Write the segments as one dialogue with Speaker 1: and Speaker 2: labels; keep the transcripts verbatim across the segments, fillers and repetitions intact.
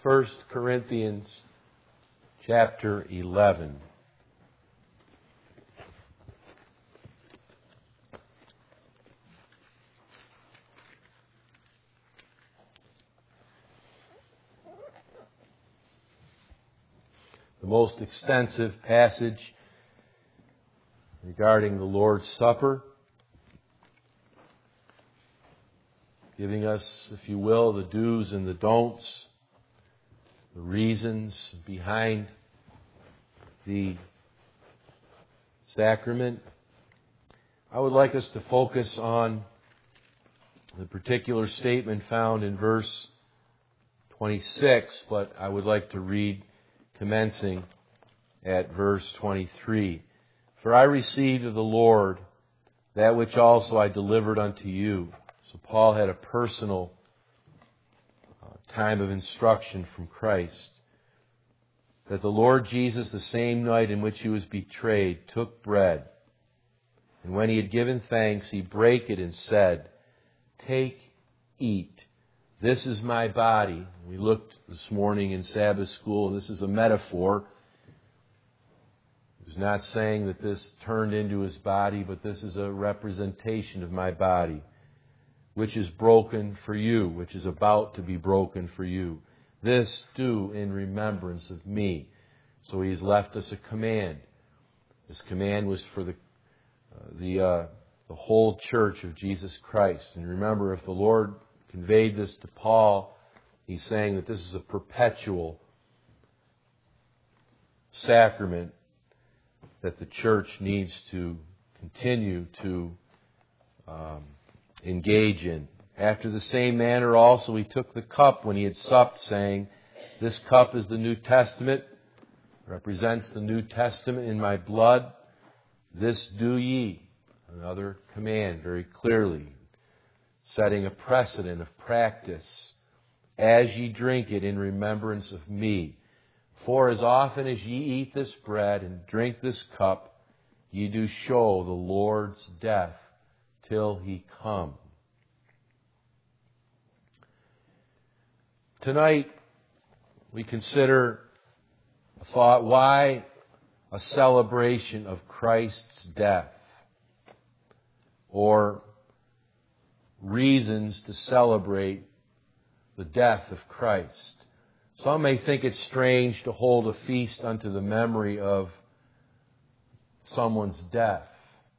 Speaker 1: First Corinthians chapter eleven. The most extensive passage regarding the Lord's Supper, giving us, if you will, the do's and the don'ts, the reasons behind the sacrament. I would like us to focus on the particular statement found in verse twenty-six, but I would like to read commencing at verse twenty-three. For I received of the Lord that which also I delivered unto you. So Paul had a personal uh, time of instruction from Christ. That the Lord Jesus, the same night in which he was betrayed, took bread. And when he had given thanks, he brake it and said, Take, eat. This is my body. We looked this morning in Sabbath school, and this is a metaphor. He's not saying that this turned into his body, but this is a representation of my body, which is broken for you, which is about to be broken for you. This do in remembrance of me. So he's left us a command. This command was for the uh, the uh, the whole church of Jesus Christ. And remember, if the Lord conveyed this to Paul, he's saying that this is a perpetual sacrament that the church needs to continue to um, engage in. After the same manner also he took the cup when he had supped, saying, This cup is the New Testament, represents the New Testament in my blood. This do ye. Another command very clearly, setting a precedent of practice. As ye drink it in remembrance of me. For as often as ye eat this bread and drink this cup, ye do show the Lord's death till he come. Tonight, we consider a thought, why a celebration of Christ's death? Or reasons to celebrate the death of Christ. Some may think it strange to hold a feast unto the memory of someone's death.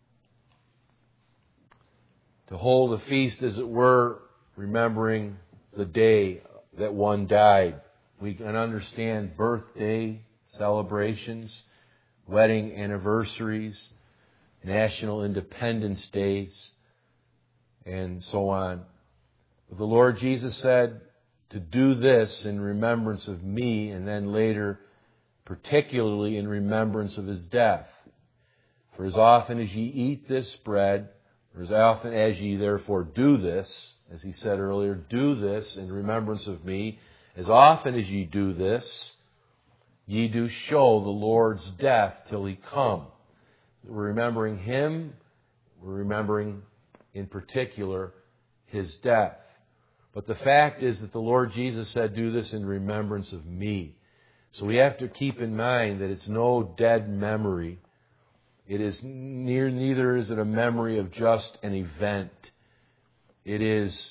Speaker 1: To hold a feast, as it were, remembering the day that one died. We can understand birthday celebrations, wedding anniversaries, national independence days, and so on. But the Lord Jesus said to do this in remembrance of me, and then later, particularly in remembrance of his death. For as often as ye eat this bread, or as often as ye therefore do this, as he said earlier, do this in remembrance of me. As often as ye do this, ye do show the Lord's death till he come. We're remembering him. We're remembering, in particular, his death. But the fact is that the Lord Jesus said, do this in remembrance of me. So we have to keep in mind that it's no dead memory. It is near, neither is it a memory of just an event. It is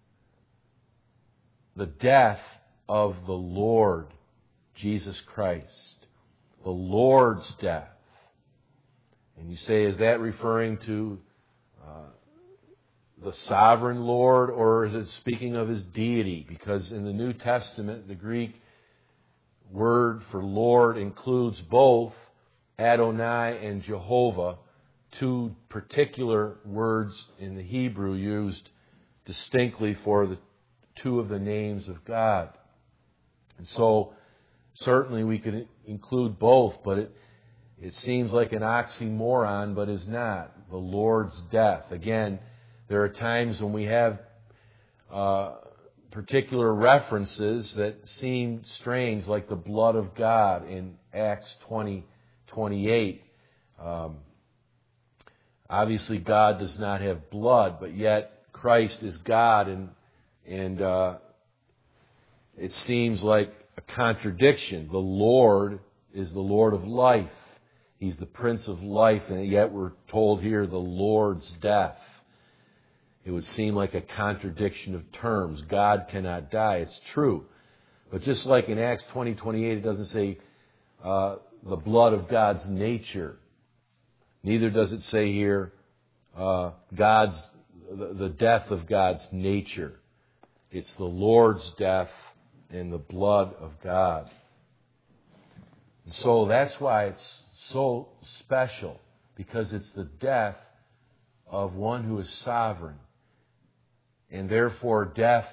Speaker 1: the death of the Lord Jesus Christ. The Lord's death. And you say, is that referring to uh, the sovereign Lord, or is it speaking of his deity? Because in the New Testament, the Greek word for Lord includes both Adonai and Jehovah, two particular words in the Hebrew used distinctly for the two of the names of God. And so certainly we could include both, but it It seems like an oxymoron, but is not. The Lord's death. Again, there are times when we have uh, particular references that seem strange, like the blood of God in Acts twenty twenty-eight. Um, obviously, God does not have blood, but yet Christ is God, and and uh, it seems like a contradiction. The Lord is the Lord of life. He's the Prince of life, and yet we're told here the Lord's death. It would seem like a contradiction of terms. God cannot die. It's true. But just like in Acts twenty twenty-eight, it doesn't say uh, the blood of God's nature. Neither does it say here uh, God's the, the death of God's nature. It's the Lord's death and the blood of God. And so that's why it's so special, because it's the death of one who is sovereign. And therefore death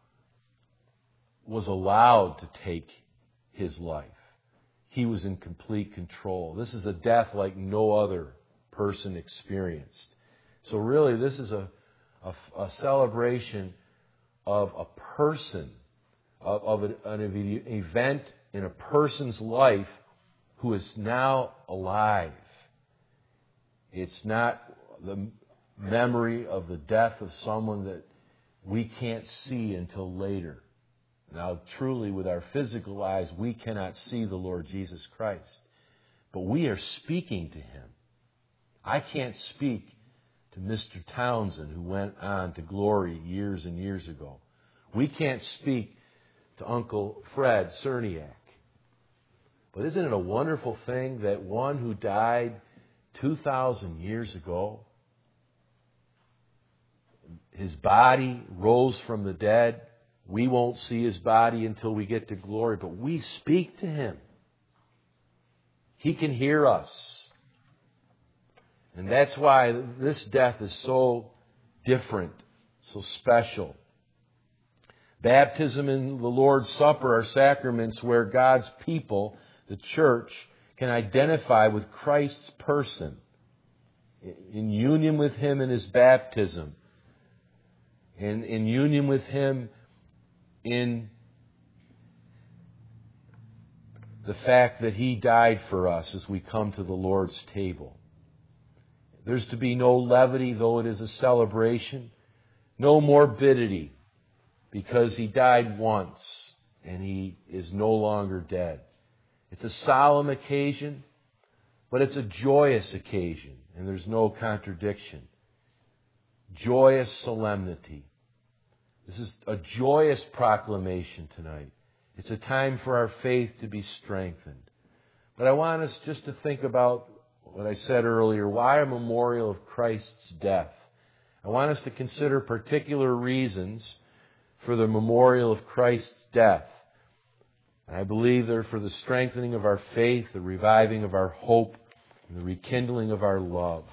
Speaker 1: was allowed to take his life. He was in complete control. This is a death like no other person experienced. So really this is a, a, a celebration of a person, of, of an, an event in a person's life who is now alive. It's not the memory of the death of someone that we can't see until later. Now, truly, with our physical eyes, we cannot see the Lord Jesus Christ. But we are speaking to Him. I can't speak to Mister Townsend, who went on to glory years and years ago. We can't speak to Uncle Fred Cerniak. But isn't it a wonderful thing that one who died two thousand years ago, his body rose from the dead. We won't see his body until we get to glory, but we speak to him. He can hear us. And that's why this death is so different, so special. Baptism and the Lord's Supper are sacraments where God's people, the church, can identify with Christ's person in union with Him in His baptism, and in union with Him in the fact that He died for us as we come to the Lord's table. There's to be no levity, though it is a celebration. No morbidity, because He died once and He is no longer dead. It's a solemn occasion, but it's a joyous occasion, and there's no contradiction. Joyous solemnity. This is a joyous proclamation tonight. It's a time for our faith to be strengthened. But I want us just to think about what I said earlier. Why a memorial of Christ's death? I want us to consider particular reasons for the memorial of Christ's death. And I believe they're for the strengthening of our faith, the reviving of our hope, and the rekindling of our love.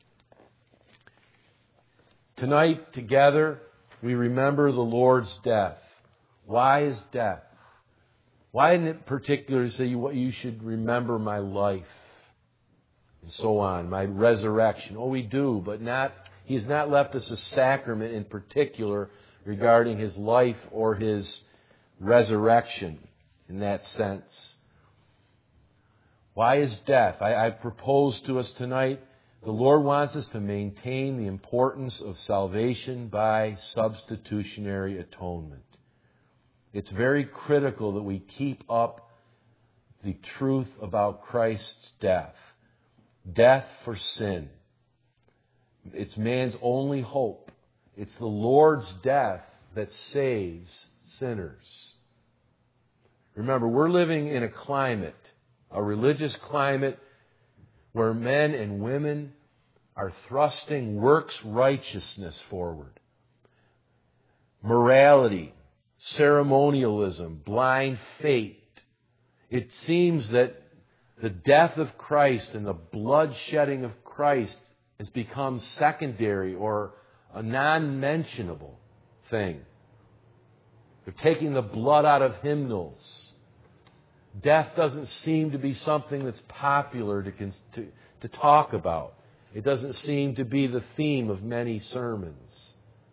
Speaker 1: Tonight, together, we remember the Lord's death. Why is death? Why didn't it particularly say you, you should remember my life? And so on, my resurrection. Oh, we do, but not. He has not left us a sacrament in particular regarding His life or His resurrection in that sense. Why is death? I, I propose to us tonight, the Lord wants us to maintain the importance of salvation by substitutionary atonement. It's very critical that we keep up the truth about Christ's death. Death for sin. It's man's only hope. It's the Lord's death that saves sinners. Remember, we're living in a climate, a religious climate, where men and women are thrusting works righteousness forward. Morality, ceremonialism, blind faith. It seems that the death of Christ and the bloodshedding of Christ has become secondary or a non-mentionable thing. They're taking the blood out of hymnals. Death doesn't seem to be something that's popular to, to, to talk about. It doesn't seem to be the theme of many sermons.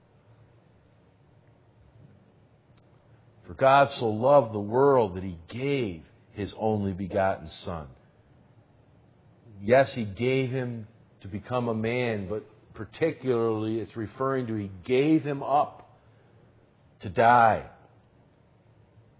Speaker 1: For God so loved the world that He gave His only begotten Son. Yes, He gave Him to become a man, but particularly it's referring to He gave Him up to die.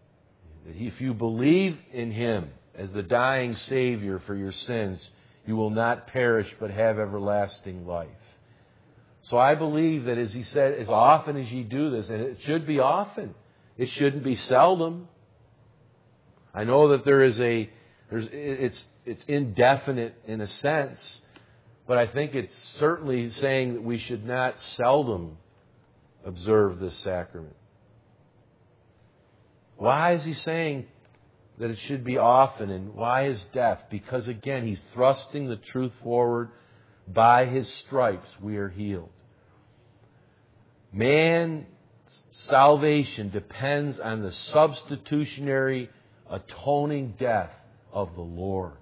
Speaker 1: that if you believe in Him as the dying Savior for your sins, you will not perish but have everlasting life. So I believe that, as He said, as often as ye do this, and it should be often, it shouldn't be seldom. I know that there is a, there's, it's, it's indefinite in a sense, but I think it's certainly saying that we should not seldom observe this sacrament. Why is He saying that it should be often, and why is death? Because again, He's thrusting the truth forward. By His stripes we are healed. Man's salvation depends on the substitutionary, atoning death of the Lord.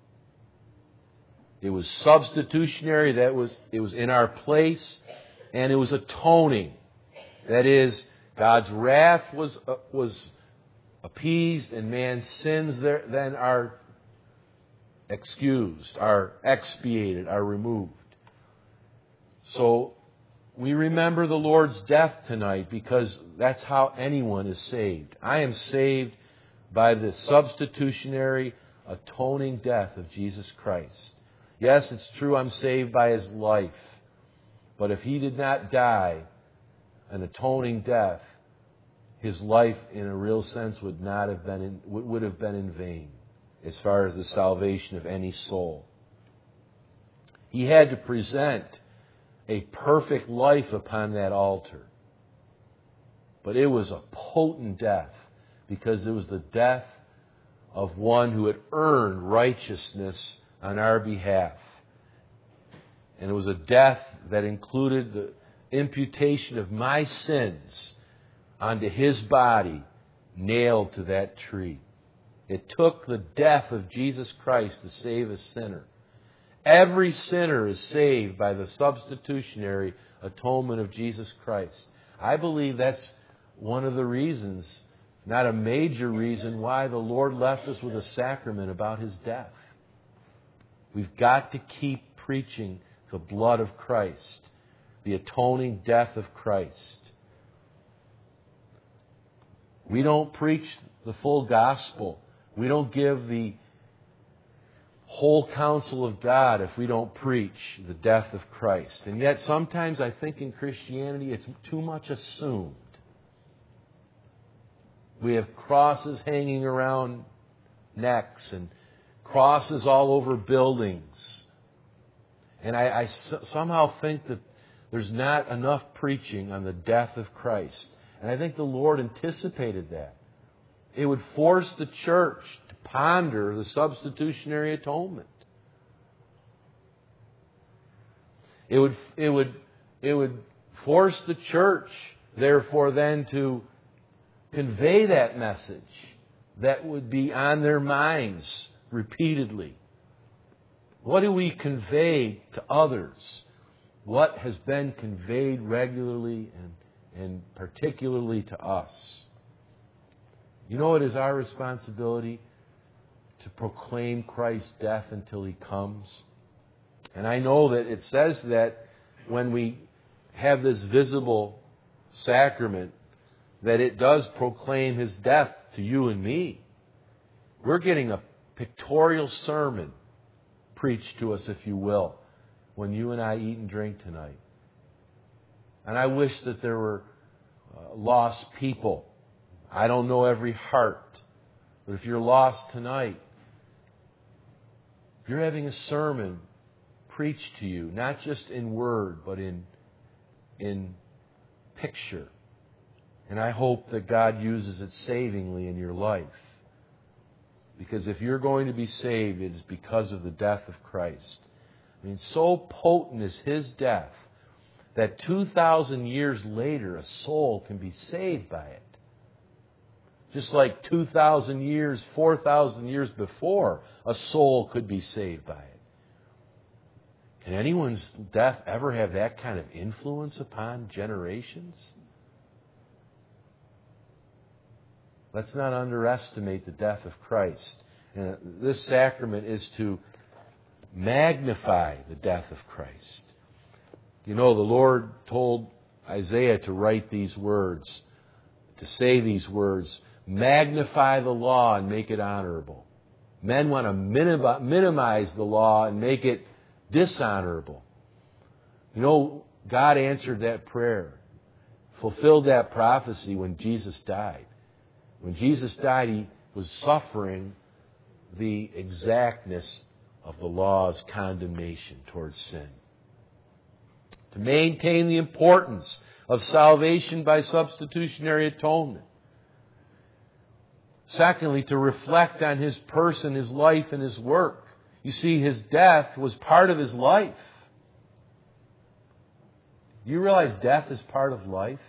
Speaker 1: It was substitutionary, that was it was in our place, and it was atoning. That is, God's wrath was uh, was appeased, and man's sins there, then are excused, are expiated, are removed. So we remember the Lord's death tonight because that's how anyone is saved. I am saved by the substitutionary, atoning death of Jesus Christ. Yes, it's true I'm saved by His life. But if He did not die an atoning death, His life in a real sense would not have been in, would have been in vain as far as the salvation of any soul. He had to present a perfect life upon that altar. But it was a potent death because it was the death of one who had earned righteousness on our behalf. And it was a death that included the imputation of my sins onto His body, nailed to that tree. It took the death of Jesus Christ to save a sinner. Every sinner is saved by the substitutionary atonement of Jesus Christ. I believe that's one of the reasons, not a major reason, why the Lord left us with a sacrament about His death. We've got to keep preaching the blood of Christ, the atoning death of Christ. We don't preach the full gospel. We don't give the whole counsel of God if we don't preach the death of Christ. And yet sometimes I think in Christianity it's too much assumed. We have crosses hanging around necks and crosses all over buildings. And I, I somehow think that there's not enough preaching on the death of Christ. And I think the Lord anticipated that. It would force the church to ponder the substitutionary atonement. It would, it would, it would force the church, therefore, then to convey that message that would be on their minds repeatedly. What do we convey to others? What has been conveyed regularly and, and particularly to us? You know, it is our responsibility to proclaim Christ's death until He comes. And I know that it says that when we have this visible sacrament, that it does proclaim His death to you and me. We're getting a pictorial sermon preached to us, if you will, when you and I eat and drink tonight. And I wish that there were uh, lost people. I don't know every heart. But if you're lost tonight, you're having a sermon preached to you, not just in word, but in, in picture. And I hope that God uses it savingly in your life. Because if you're going to be saved, it is because of the death of Christ. I mean, so potent is His death that two thousand years later, a soul can be saved by it. Just like two thousand years, four thousand years before, a soul could be saved by it. Can anyone's death ever have that kind of influence upon generations? Let's not underestimate the death of Christ. And this sacrament is to magnify the death of Christ. You know, the Lord told Isaiah to write these words, to say these words. magnify the law and make it honorable. Men want to minimize the law and make it dishonorable. You know, God answered that prayer, fulfilled that prophecy when Jesus died. When Jesus died, He was suffering the exactness of the law's condemnation towards sin. To maintain the importance of salvation by substitutionary atonement. Secondly, to reflect on His person, His life, and His work. You see, His death was part of His life. Do you realize death is part of life?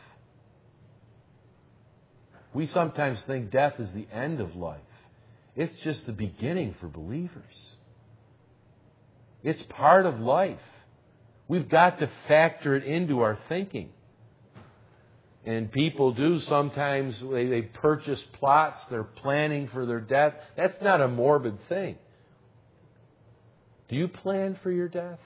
Speaker 1: We sometimes think death is the end of life. It's just the beginning for believers. It's part of life. We've got to factor it into our thinking. And people do sometimes, they, they purchase plots, they're planning for their death. That's not a morbid thing. Do you plan for your death?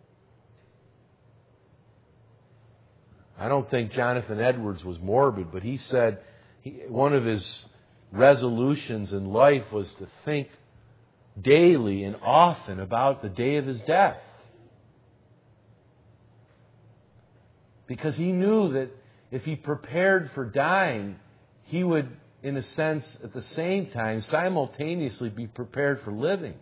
Speaker 1: I don't think Jonathan Edwards was morbid, but he said he, one of his resolutions in life was to think daily and often about the day of his death. Because he knew that if he prepared for dying, he would, in a sense, at the same time, simultaneously be prepared for living.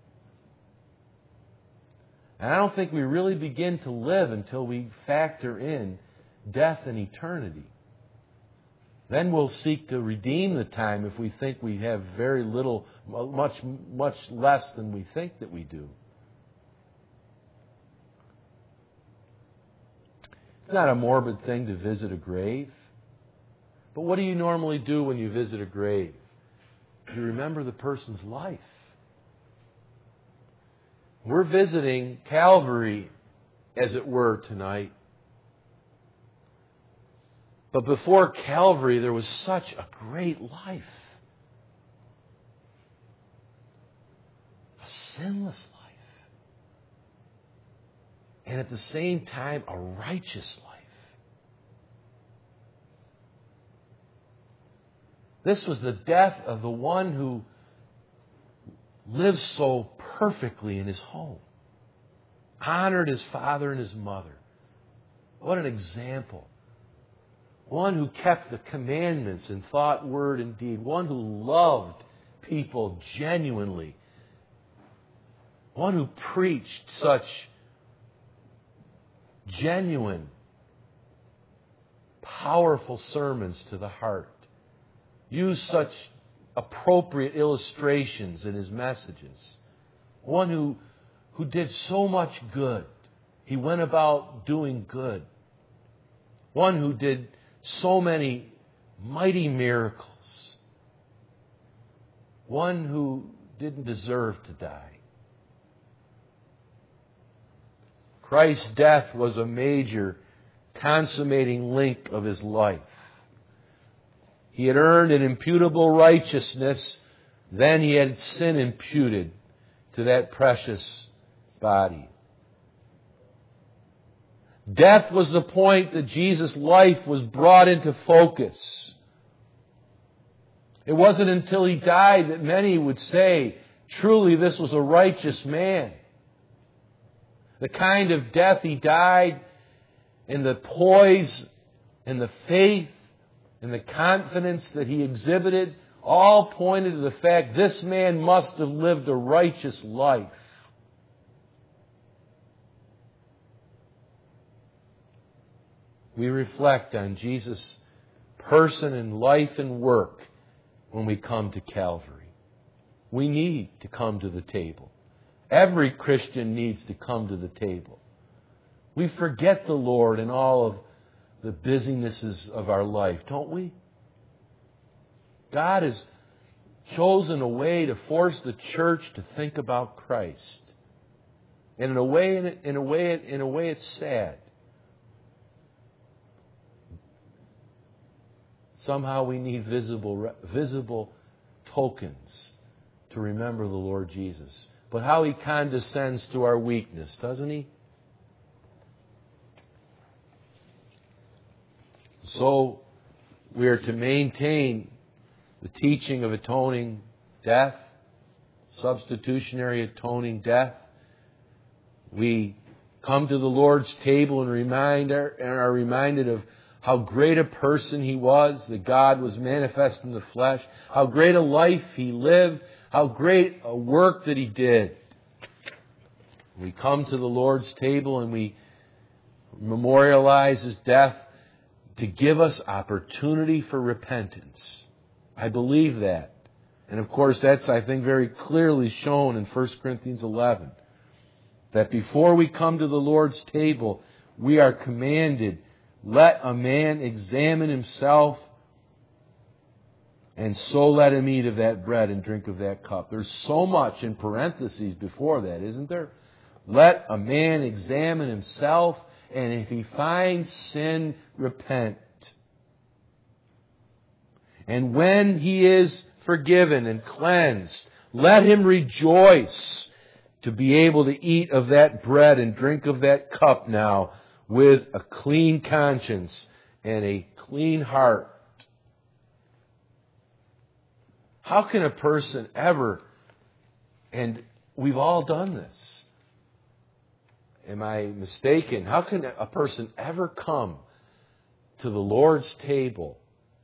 Speaker 1: And I don't think we really begin to live until we factor in death and eternity. Then we'll seek to redeem the time if we think we have very little, much, much less than we think that we do. It's not a morbid thing to visit a grave. But what do you normally do when you visit a grave? You remember the person's life. We're visiting Calvary, as it were, tonight. But before Calvary, there was such a great life. A sinless life. And at the same time, a righteous life. This was the death of the one who lived so perfectly in his home. Honored his father and his mother. What an example. One who kept the commandments in thought, word, and deed. One who loved people genuinely. One who preached such genuine, powerful sermons to the heart. Used such appropriate illustrations in his messages. One who, who did so much good. He went about doing good. One who did so many mighty miracles. One who didn't deserve to die. Christ's death was a major consummating link of his life. He had earned an imputable righteousness, then he had sin imputed to that precious body. Death was the point that Jesus' life was brought into focus. It wasn't until he died that many would say, truly this was a righteous man. The kind of death he died, and the poise, and the faith, and the confidence that he exhibited, all pointed to the fact this man must have lived a righteous life. We reflect on Jesus' person and life and work when we come to Calvary. We need to come to the table. Every Christian needs to come to the table. We forget the Lord in all of the busynesses of our life, don't we? God has chosen a way to force the church to think about Christ. And in a way, in a way, in a way, it's sad. Somehow we need visible, visible tokens to remember the Lord Jesus. But how He condescends to our weakness, doesn't He? So we are to maintain the teaching of atoning death, substitutionary atoning death. We come to the Lord's table and remind our, and are reminded of how great a person He was, that God was manifest in the flesh, how great a life He lived, how great a work that He did. We come to the Lord's table and we memorialize His death to give us opportunity for repentance. I believe that. And of course, that's, I think, very clearly shown in First Corinthians eleven. That before we come to the Lord's table, we are commanded, let a man examine himself, and so let him eat of that bread and drink of that cup. There's so much in parentheses before that, isn't there? Let a man examine himself, and if he finds sin, repent. And when he is forgiven and cleansed, let him rejoice to be able to eat of that bread and drink of that cup now with a clean conscience and a clean heart. How can a person ever, and we've all done this, am I mistaken? How can a person ever come to the Lord's table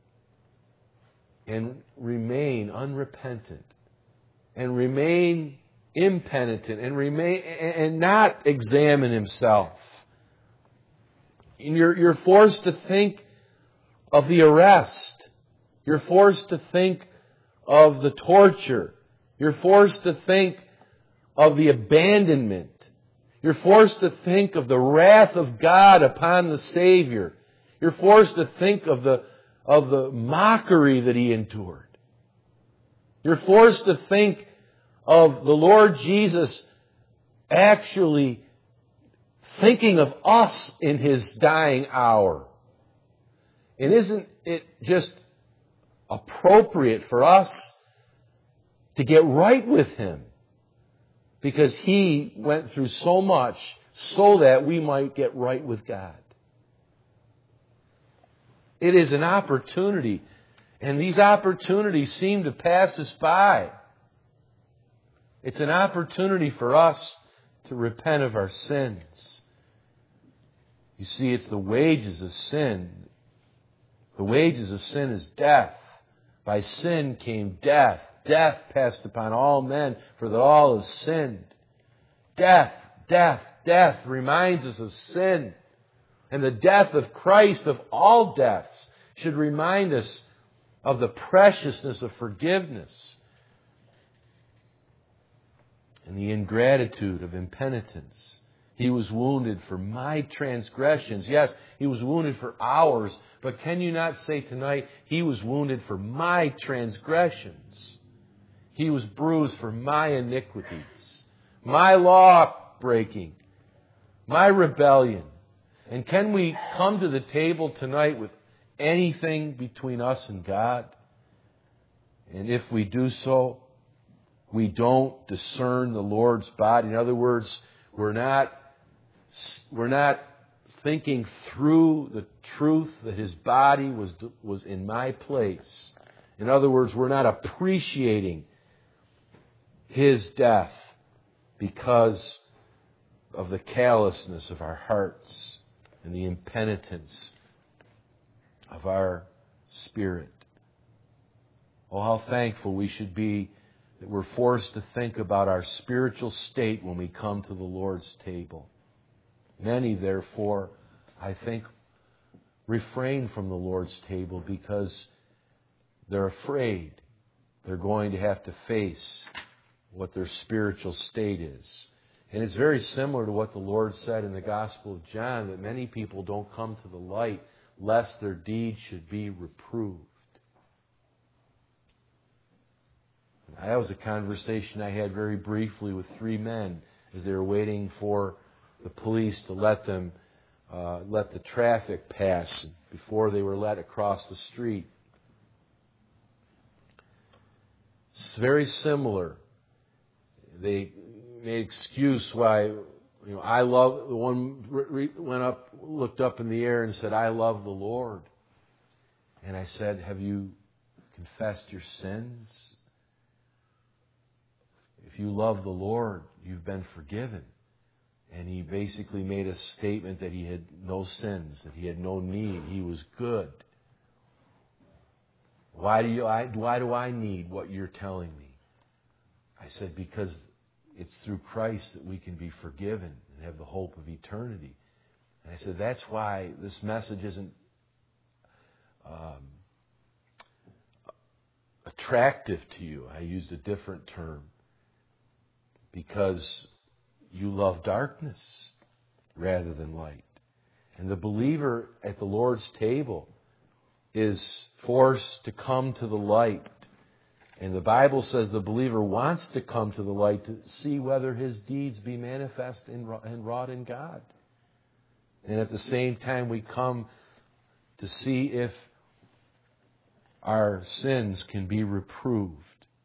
Speaker 1: and remain unrepentant and remain impenitent and remain and not examine himself? And you're, you're forced to think of the arrest. You're forced to think of the torture. You're forced to think of the abandonment. You're forced to think of the wrath of God upon the Savior. You're forced to think of the, of the mockery that He endured. You're forced to think of the Lord Jesus actually thinking of us in His dying hour. And isn't it just appropriate for us to get right with Him? Because He went through so much so that we might get right with God. It is an opportunity, and these opportunities seem to pass us by. It's an opportunity for us to repent of our sins. You see, it's the wages of sin. The wages of sin is death. By sin came death. Death passed upon all men, for that all have sinned. Death, death, death reminds us of sin. And the death of Christ, of all deaths, should remind us of the preciousness of forgiveness and the ingratitude of impenitence. He was wounded for my transgressions. Yes, He was wounded for ours. But can you not say tonight, He was wounded for my transgressions? He was bruised for my iniquities, my law breaking, my rebellion. And can we come to the table tonight with anything between us and God? And if we do so, we don't discern the Lord's body. In other words, we're not, we're not thinking through the truth that His body was, was in my place. In other words, we're not appreciating His death because of the callousness of our hearts and the impenitence of our spirit. Oh, how thankful we should be that we're forced to think about our spiritual state when we come to the Lord's table. Many, therefore, I think, refrain from the Lord's table because they're afraid they're going to have to face what their spiritual state is. And it's very similar to what the Lord said in the Gospel of John, that many people don't come to the light lest their deeds should be reproved. That was a conversation I had very briefly with three men as they were waiting for the police to let them uh, let the traffic pass before they were let across the street. It's very similar. They made excuse why, you know, I love, the one re- went up, looked up in the air and said, "I love the Lord." And I said, have you confessed your sins. If you love the Lord, you've been forgiven. And he basically made a statement that he had no sins, that he had no need. He was good. Why do you? I, why do I need what you're telling me? I said, because it's through Christ that we can be forgiven and have the hope of eternity. And I said, that's why this message isn't um, attractive to you. I used a different term. Because you love darkness rather than light. And the believer at the Lord's table is forced to come to the light. And the Bible says the believer wants to come to the light to see whether his deeds be manifest and wrought in God. And at the same time we come to see if our sins can be reproved.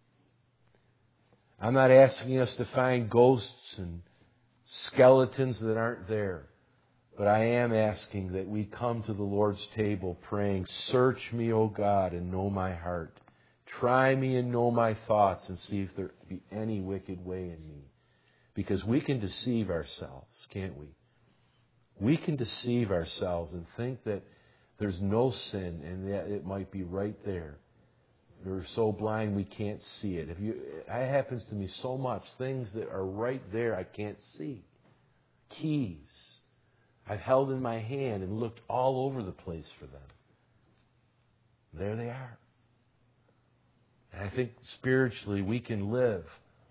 Speaker 1: I'm not asking us to find ghosts and skeletons that aren't there. But I am asking that we come to the Lord's table praying, search me, O God, and know my heart. Try me and know my thoughts and see if there be any wicked way in me. Because we can deceive ourselves, can't we? We can deceive ourselves and think that there's no sin and that it might be right there. We're so blind we can't see it. If you, it happens to me so much. Things that are right there I can't see. Keys I've held in my hand and looked all over the place for them. There they are. And I think spiritually we can live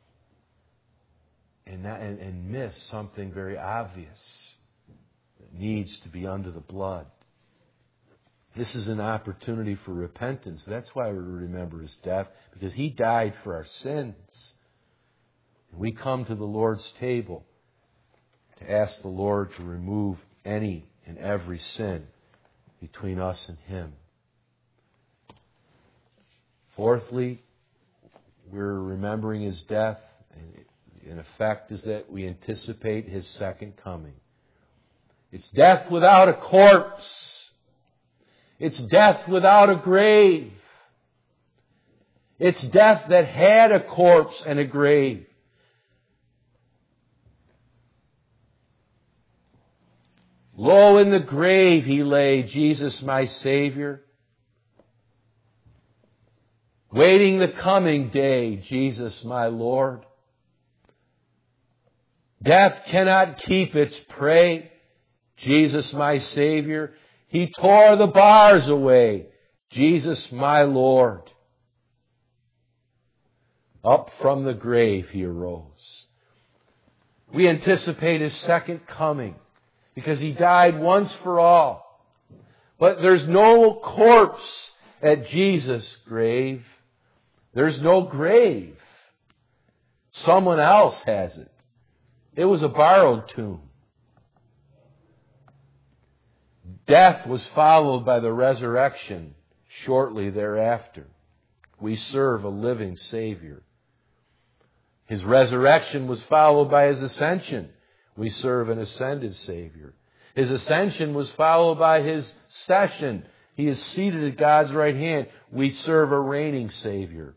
Speaker 1: and, not, and, and miss something very obvious that needs to be under the blood. This is an opportunity for repentance. That's why we remember His death, because He died for our sins. And we come to the Lord's table to ask the Lord to remove any and every sin between us and Him. Fourthly, we're remembering His death, and in effect is that we anticipate His second coming. It's death without a corpse. It's death without a grave. It's death that had a corpse and a grave. Lo, in the grave He lay, Jesus my Savior. Waiting the coming day, Jesus my Lord. Death cannot keep its prey, Jesus my Savior. He tore the bars away, Jesus my Lord. Up from the grave He arose. We anticipate His second coming because He died once for all. But there's no corpse at Jesus' grave. There's no grave. Someone else has it. It was a borrowed tomb. Death was followed by the resurrection shortly thereafter. We serve a living Savior. His resurrection was followed by His ascension. We serve an ascended Savior. His ascension was followed by His session. He is seated at God's right hand. We serve a reigning Savior.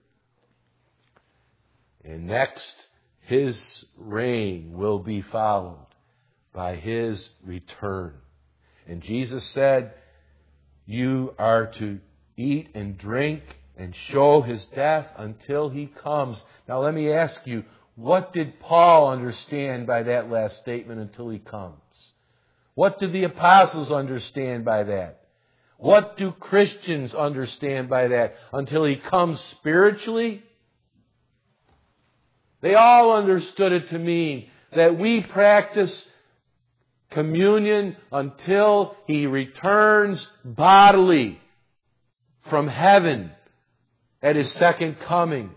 Speaker 1: And next, His reign will be followed by His return. And Jesus said, you are to eat and drink and show His death until He comes. Now let me ask you, what did Paul understand by that last statement, until He comes? What did the apostles understand by that? What do Christians understand by that? Until He comes spiritually? They all understood it to mean that we practice communion until He returns bodily from heaven at His second coming.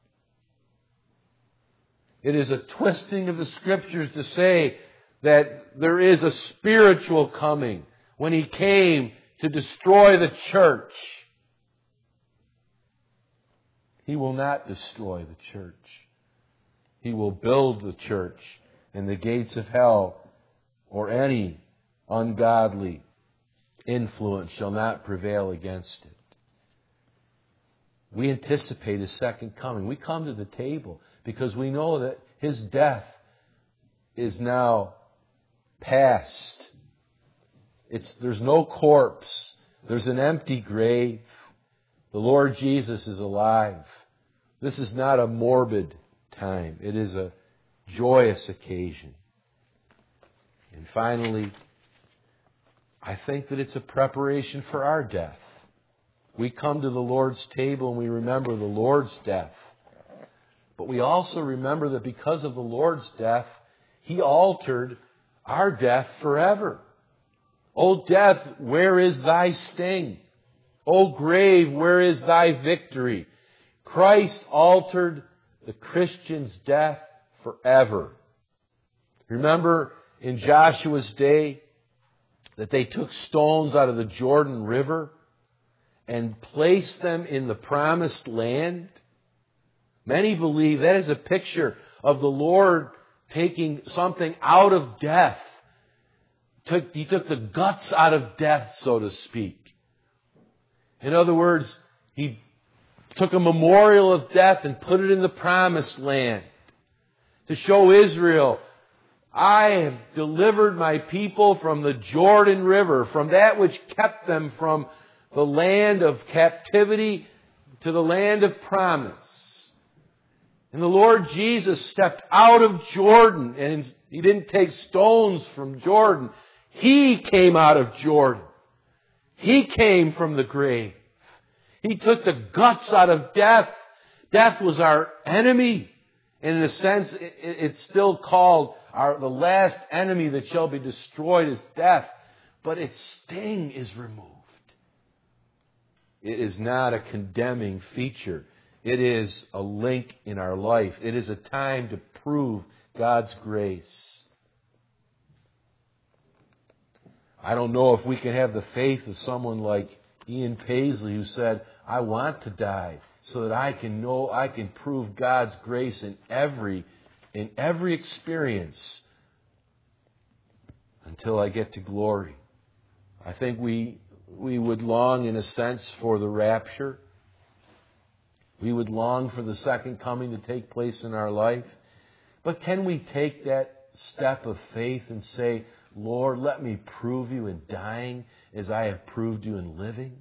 Speaker 1: It is a twisting of the Scriptures to say that there is a spiritual coming when He came to destroy the church. He will not destroy the church. He will build the church, and the gates of hell or any ungodly influence shall not prevail against it. we anticipate His second coming. We come to the table because we know that His death is now past. It's, there's no corpse. There's an empty grave. The Lord Jesus is alive. This is not a morbid time. It is a joyous occasion. And finally, I think that it's a preparation for our death. We come to the Lord's table and we remember the Lord's death. But we also remember that because of the Lord's death, He altered our death forever. O death, where is thy sting? O grave, where is thy victory? Christ altered the Christian's death forever. Remember in Joshua's day that they took stones out of the Jordan River and placed them in the promised land? Many believe that is a picture of the Lord taking something out of death. Took, he took the guts out of death, so to speak. In other words, He took a memorial of death and put it in the promised land to show Israel, I have delivered my people from the Jordan River, from that which kept them from the land of captivity to the land of promise. And the Lord Jesus stepped out of Jordan, and He didn't take stones from Jordan. He came out of Jordan. He came from the grave. He took the guts out of death. Death was our enemy. And in a sense, it's still called our, the last enemy that shall be destroyed is death. But its sting is removed. It is not a condemning feature. It is a link in our life. It is a time to prove God's grace. I don't know if we can have the faith of someone like Ian Paisley who said, I want to die so that I can know, I can prove God's grace in every, in every experience until I get to glory. I think we, we would long in a sense for the rapture. We would long for the second coming to take place in our life. But can we take that step of faith and say, Lord, let me prove you in dying as I have proved you in living?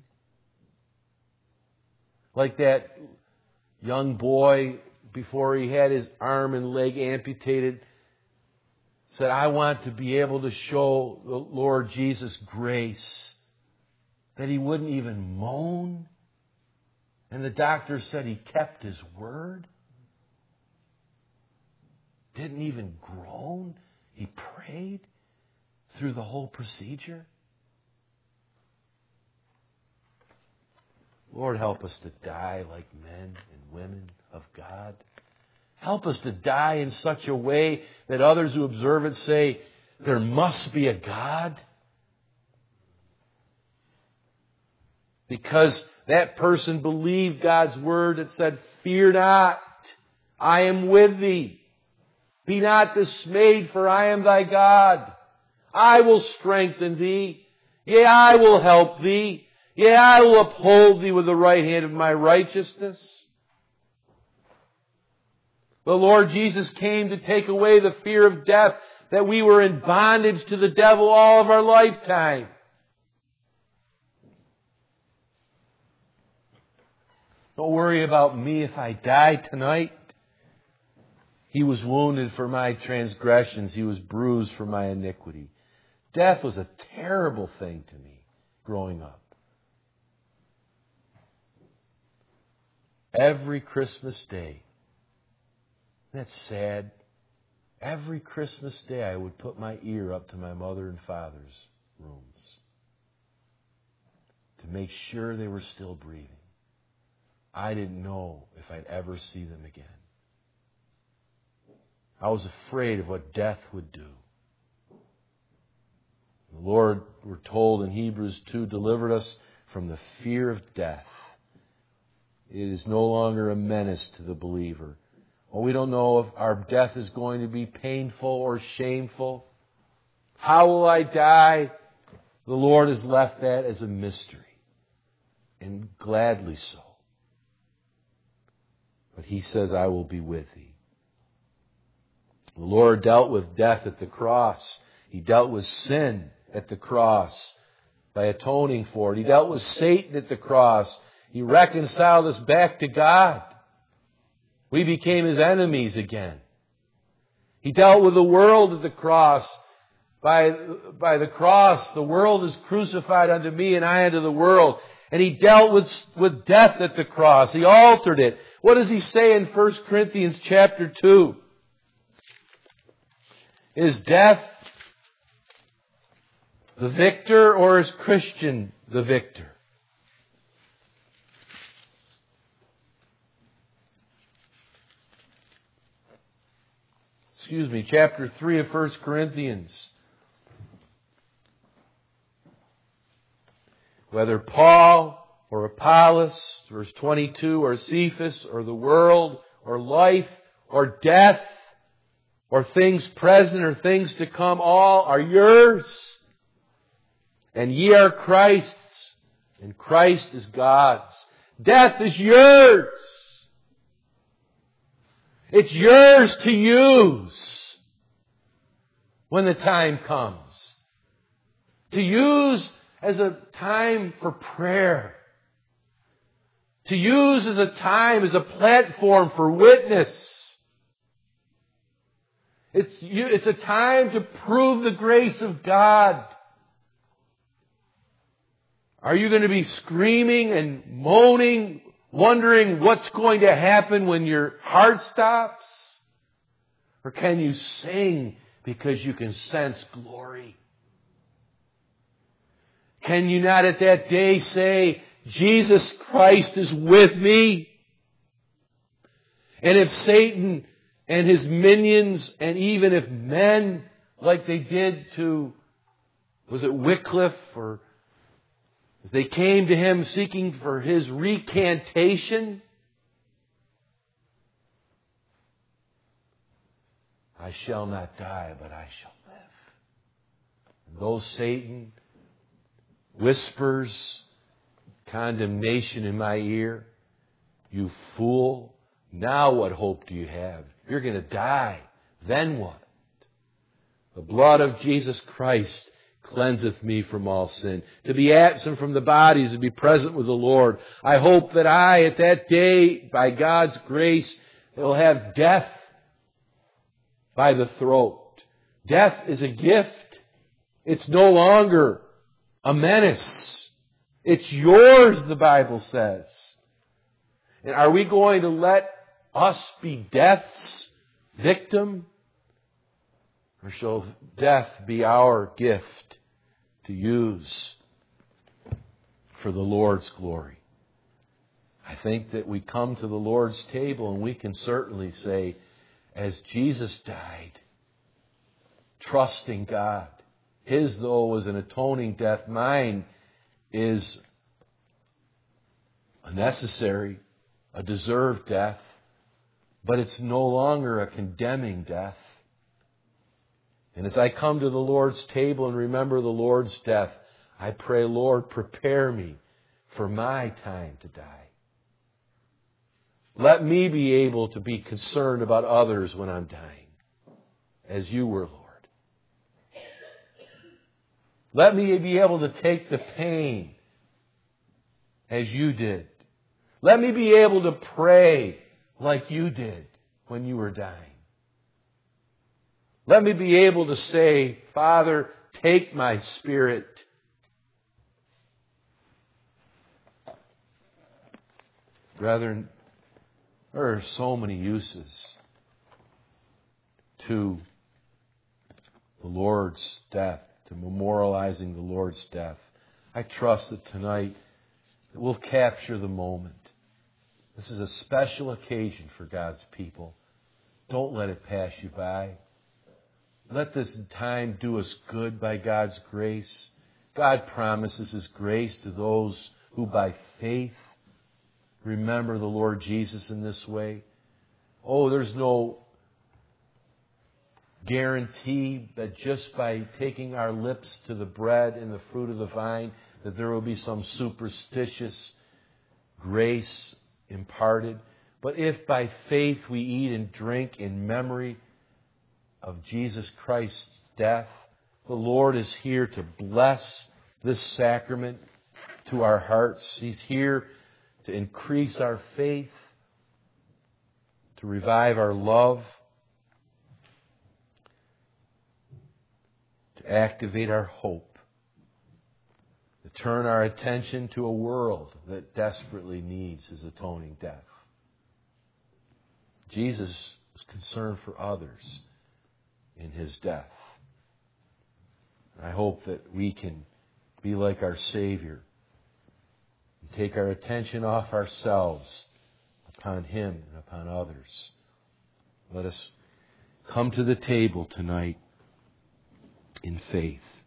Speaker 1: Like that young boy, before he had his arm and leg amputated, said, I want to be able to show the Lord Jesus grace, that he wouldn't even moan. And the doctor said he kept his word. Didn't even groan. He prayed through the whole procedure. Lord, help us to die like men and women of God. Help us to die in such a way that others who observe it say, there must be a God. Because that person believed God's word that said, fear not, I am with thee. Be not dismayed, for I am thy God. I will strengthen thee. Yea, I will help thee. Yea, I will uphold thee with the right hand of my righteousness. The Lord Jesus came to take away the fear of death, that we were in bondage to the devil all of our lifetime. Don't worry about me if I die tonight. He was wounded for my transgressions. He was bruised for my iniquity. Death was a terrible thing to me growing up. Every Christmas day, that's sad. Every Christmas day I would put my ear up to my mother and father's rooms to make sure they were still breathing. I didn't know if I'd ever see them again. I was afraid of what death would do. The Lord, we're told in Hebrews two, delivered us from the fear of death. It is no longer a menace to the believer. Well, we don't know if our death is going to be painful or shameful. How will I die? The Lord has left that as a mystery, and gladly so. But He says, I will be with thee. The Lord dealt with death at the cross. He dealt with sin at the cross by atoning for it. He dealt with Satan at the cross. He reconciled us back to God. We became His enemies again. He dealt with the world at the cross. By, by the cross, the world is crucified unto me and I unto the world. And He dealt with, with death at the cross. He altered it. What does He say in First Corinthians chapter two? Is death the victor, or is Christian the victor? Excuse me, chapter three of First Corinthians. Whether Paul or Apollos, verse twenty-two, or Cephas, or the world, or life, or death, or things present, or things to come, all are yours. And ye are Christ's, and Christ is God's. Death is yours. It's yours to use when the time comes. To use as a time for prayer. To use as a time, as a platform for witness. It's, it's a time to prove the grace of God. Are you going to be screaming and moaning, wondering what's going to happen when your heart stops? Or can you sing because you can sense glory? Can you not at that day say, Jesus Christ is with me? And if Satan and his minions, and even if men, like they did to, was it Wycliffe, or they came to him seeking for his recantation, I shall not die, but I shall live. And though Satan whispers condemnation in my ear, you fool, now what hope do you have? You're going to die. Then what? The blood of Jesus Christ cleanseth me from all sin. To be absent from the body is to be present with the Lord. I hope that I, at that day, by God's grace, will have death by the throat. Death is a gift. It's no longer a menace. It's yours, the Bible says. And are we going to let us be death's victim? Or shall death be our gift to use for the Lord's glory? I think that we come to the Lord's table and we can certainly say, as Jesus died, trusting God. His, though, was an atoning death. Mine is a necessary, a deserved death. But it's no longer a condemning death. And as I come to the Lord's table and remember the Lord's death, I pray, Lord, prepare me for my time to die. Let me be able to be concerned about others when I'm dying, as you were, Lord. Let me be able to take the pain as you did. Let me be able to pray like you did when you were dying. Let me be able to say, Father, take my spirit. Brethren, there are so many uses to the Lord's death, to memorializing the Lord's death. I trust that tonight we'll capture the moment. This is a special occasion for God's people. Don't let it pass you by. Let this time do us good by God's grace. God promises His grace to those who by faith remember the Lord Jesus in this way. Oh, there's no guarantee that just by taking our lips to the bread and the fruit of the vine, that there will be some superstitious grace imparted. But if by faith we eat and drink in memory of Jesus Christ's death, the Lord is here to bless this sacrament to our hearts. He's here to increase our faith, to revive our love, to activate our hope, to turn our attention to a world that desperately needs His atoning death. Jesus was concerned for others in His death. I hope that we can be like our Savior and take our attention off ourselves upon Him and upon others. Let us come to the table tonight in faith.